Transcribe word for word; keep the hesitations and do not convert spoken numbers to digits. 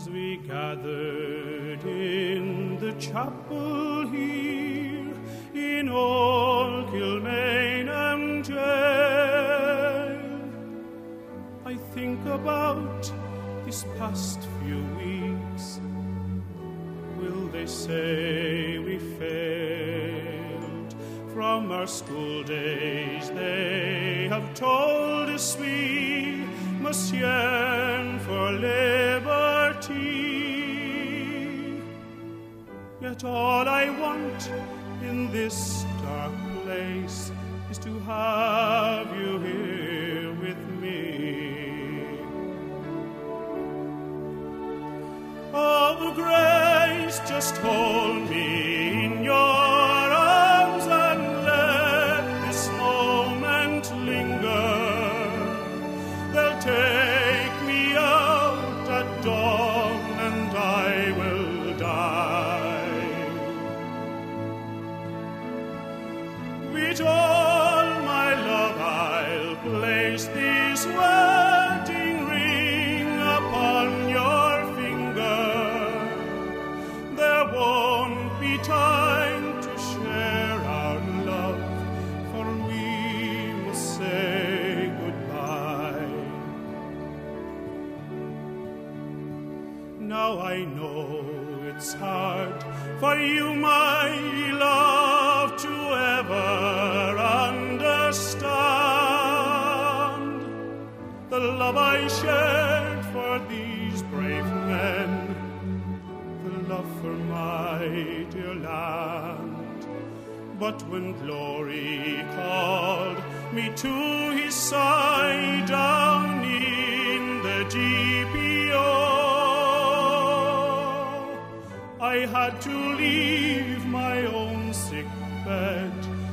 as we gathered in the chapel here in old Kilmainham jail, I think about these past few weeks. Will they say we failed? From our school days they have told us we must yearn for liberty. Yet all I want in this dark place is to have you here with me. Oh, Grace, just hold me in your arms and let this moment linger. They'll take me out at dawn and I will die. With all my love I'll place this wedding ring upon your finger. There won't be time to share our love, for we must say goodbye. Now I know it's hard for you, my love, to ever understand the love I shared for these brave men, the love for my dear land. But when glory called me to his side down in the G P O, I had to leave my own sick bed